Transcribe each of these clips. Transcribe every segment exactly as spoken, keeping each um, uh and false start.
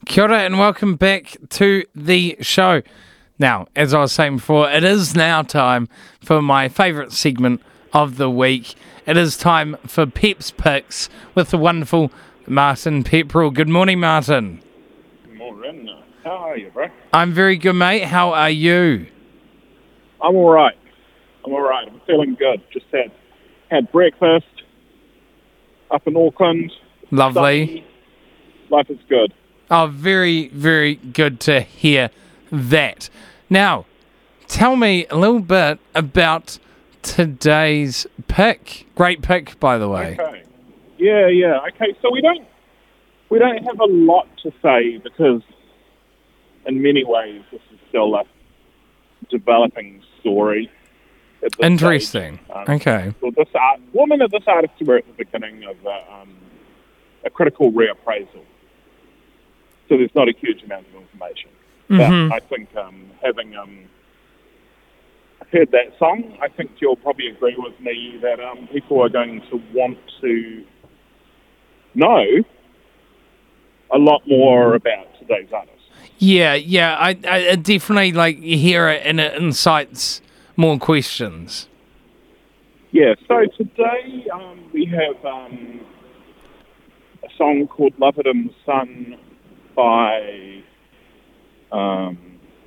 Kia ora and welcome back to the show. Now, as I was saying before, it is now time for my favourite segment of the week. It is time for Pep's Picks with the wonderful Martin Pepperell. Good morning, Martin. Good morning. How are you, bro? I'm very good, mate. How are you? I'm all right. I'm all right. I'm feeling good. Just had had breakfast up in Auckland. Lovely. Sunny. Life is good. Oh, very, very good to hear that. Now, tell me a little bit about today's pick. Great pick, by the way. Okay. Yeah, yeah. Okay, so we don't we don't have a lot to say because in many ways this is still a developing story. At this Interesting. stage. Um, okay. Well, this art, woman of this artist were at the beginning of a, um, a critical reappraisal. So there's not a huge amount of information. Mm-hmm. But I think um, having um, heard that song, I think you'll probably agree with me that um, people are going to want to know a lot more about today's artist. Yeah, yeah. I, I definitely like you hear it and it incites more questions. Yeah, so today um, we have um, a song called Love It in the Sun by um,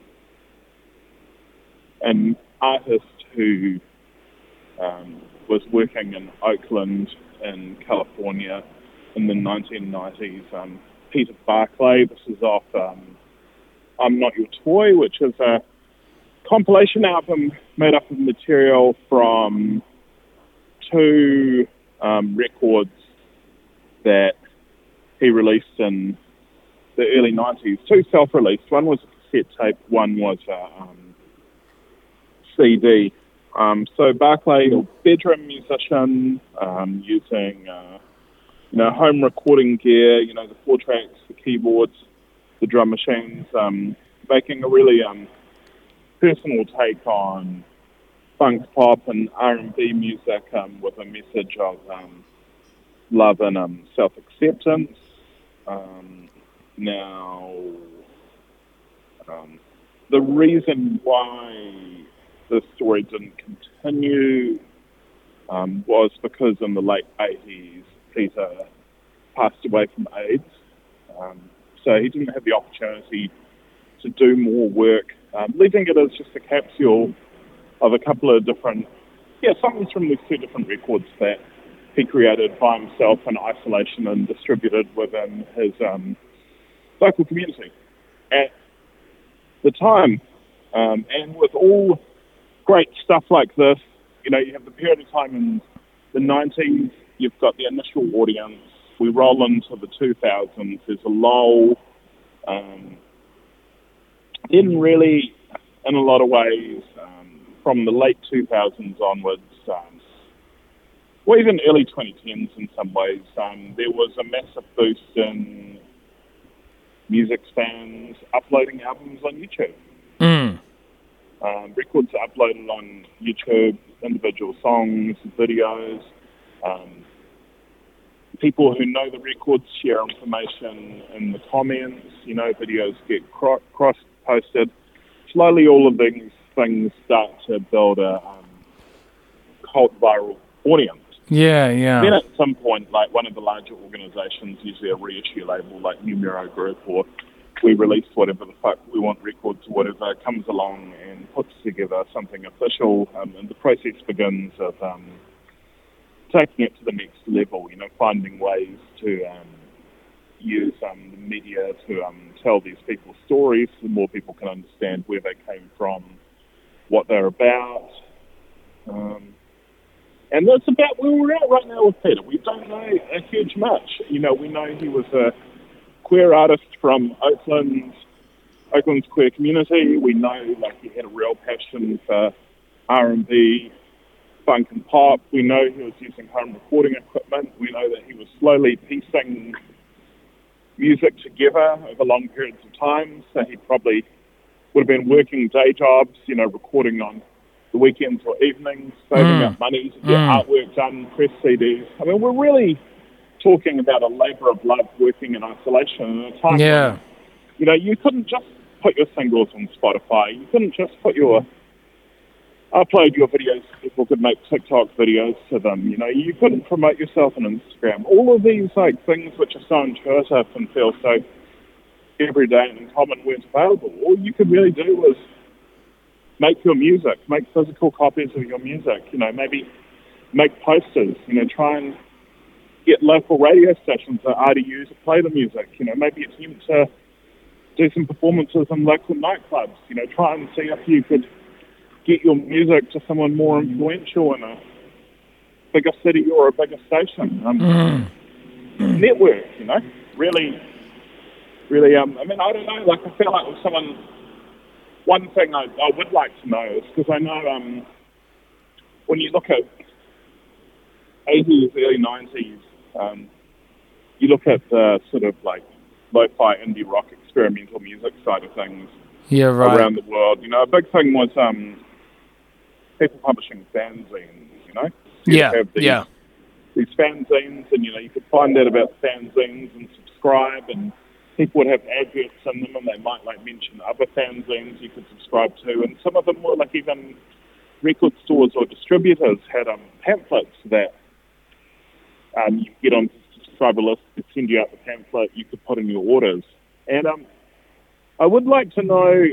an artist who um, was working in Oakland in California in the nineteen nineties, um, Peter Barclay. This is off um, I'm Not Your Toy, which is a compilation album made up of material from two um, records that he released in the early nineties, two self-released. One was a cassette tape, one was a um, C D. Um, so Barclay, a bedroom musician, um, using uh, you know home recording gear, you know the four tracks, the keyboards, the drum machines, um, making a really um, personal take on funk pop and R and B music um, with a message of um, love and um, self-acceptance. Um, now, um, the reason why the story didn't continue um, was because in the late eighties, Peter passed away from AIDS. Um, so he didn't have the opportunity to do more work, um, leaving it as just a capsule of a couple of different, yeah, songs from these two different records that he created by himself in isolation and distributed within his um, local community at the time. Um, and with all great stuff like this, you know, you have the period of time in the nineties, you've got the initial audience, we roll into the two thousands, there's a lull. Um, then really, in a lot of ways, um, from the late two thousands onwards, um, or even early twenty tens in some ways, um, there was a massive boost in music fans uploading albums on YouTube. Mm. Um, records are uploaded on YouTube, individual songs, videos. Um, people who know the records share information in the comments. You know, videos get cro- cross-posted. Slowly, all of these things start to build a um, cult viral audience. Yeah, yeah. Then at some point, like one of the larger organizations, usually a reissue label like Numero Group or We Release Whatever the Fuck We Want Records or whatever, comes along and puts together something official, um, and the process begins of um, taking it to the next level, you know, finding ways to um, use um, the media to um, tell these people's stories so more people can understand where they came from, what they're about. Um, and that's about where we're at right now with Peter. We don't know a huge much. You know, we know he was a queer artist from Oakland, Oakland's queer community. We know, like, he had a real passion for R and B, funk and pop. We know he was using home recording equipment. We know that he was slowly piecing music together over long periods of time. So he probably would have been working day jobs, you know, recording on the weekends or evenings, saving Mm. up money to get Mm. artwork done, press C Ds. I mean, we're really talking about a labour of love working in isolation at a time Yeah. when You know, you couldn't just put your singles on Spotify. You couldn't just put your upload your videos. People could make TikTok videos to them. You know, you couldn't promote yourself on Instagram. All of these like things which are so intuitive and feel so everyday and common weren't available. All you could really do was make your music, make physical copies of your music. You know, maybe make posters. You know, try and get local radio stations that R D U to play the music. You know, maybe attempt to do some performances in local nightclubs. You know, try and see if you could get your music to someone more influential in a bigger city or a bigger station. Um, mm. Network, you know, really, really, um, I mean, I don't know, like I feel like with someone, one thing I, I would like to know is, because I know um, when you look at eighties, early nineties, um, you look at the sort of like lo-fi indie rock experimental music side of things yeah, right. around the world. You know, a big thing was um, people publishing fanzines, you know? So yeah, have these, yeah. These fanzines, and, you know, you could find out about fanzines and subscribe, and people would have adverts in them, and they might, like, mention other fanzines you could subscribe to, and some of them were, like, even record stores or distributors had um, pamphlets that um, you could get on the subscriber list, they'd send you out the pamphlet, you could put in your orders. And um, I would like to know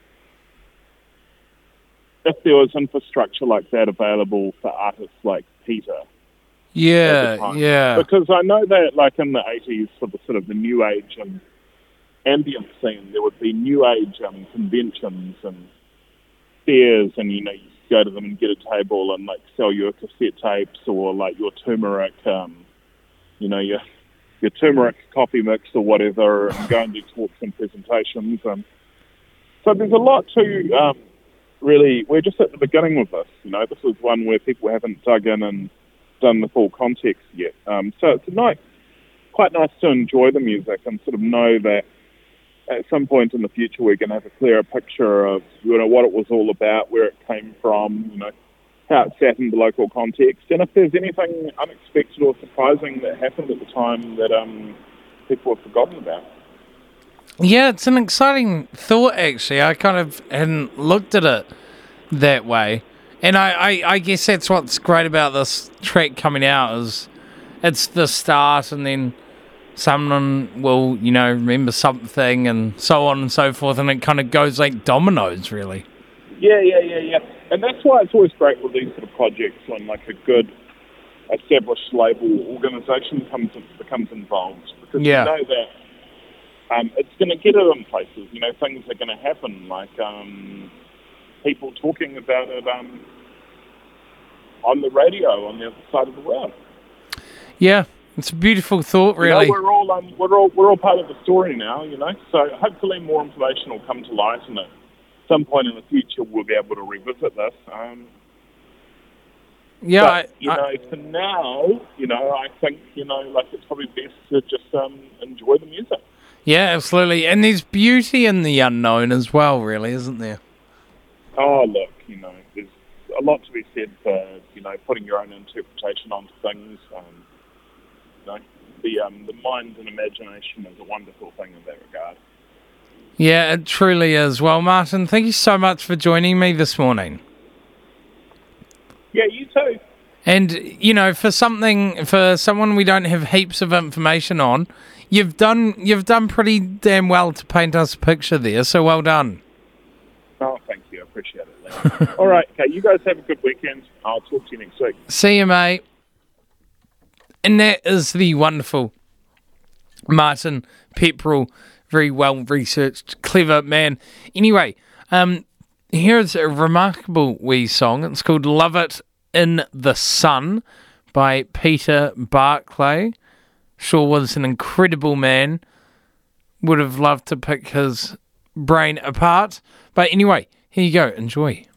if there was infrastructure like that available for artists like Peter. Yeah, yeah. Because I know that, like, in the eighties, for the sort of the new age and ambient scene, there would be new age um, conventions and fairs, and, you know, you could go to them and get a table and, like, sell your cassette tapes or, like, your turmeric, um, you know, your your turmeric coffee mix or whatever, and go and do talks and presentations. Um, so there's a lot to um, really, we're just at the beginning with this. You know, this is one where people haven't dug in and done the full context yet. Um, so it's nice, quite nice to enjoy the music and sort of know that at some point in the future we're going to have a clearer picture of, you know, what it was all about, where it came from, you know, how it sat in the local context, and if there's anything unexpected or surprising that happened at the time that um, people have forgotten about. Yeah, it's an exciting thought, actually. I kind of hadn't looked at it that way. And I, I, I guess that's what's great about this track coming out, is it's the start, and then someone will, you know, remember something, and so on and so forth, and it kind of goes like dominoes, really. Yeah, yeah, yeah, yeah. And that's why it's always great with these sort of projects when, like, a good established label organisation comes becomes involved, because yeah. you know that um, it's going to get it in places. You know, things are going to happen, like um, people talking about it um, on the radio on the other side of the world. Yeah, it's a beautiful thought, really. You know, we're all um, we're all we're all part of the story now. You know, so hopefully more information will come to light, and at some point in the future we'll be able to revisit this. Um, yeah, but, I, you I, know, for now, you know, I think, you know, like, it's probably best to just um, enjoy the music. Yeah, absolutely. And there's beauty in the unknown as well, really, isn't there? Oh, look, you know, there's a lot to be said for, you know, putting your own interpretation onto things. Um, you know, the um, the mind and imagination is a wonderful thing in that regard. Yeah, it truly is. Well, Martin, thank you so much for joining me this morning. Yeah, you too. And, you know, for something, for someone we don't have heaps of information on, you've done you've done pretty damn well to paint us a picture there, so well done. Oh, thank you. I appreciate it, Lee. All right, okay, you guys have a good weekend. I'll talk to you next week. See you, mate. And that is the wonderful Martin Pepperell. Very well researched, clever man. Anyway, um, here's a remarkable wee song. It's called Love It in the Sun by Peter Barclay. Sure was an incredible man. Would have loved to pick his brain apart. But anyway, here you go. Enjoy.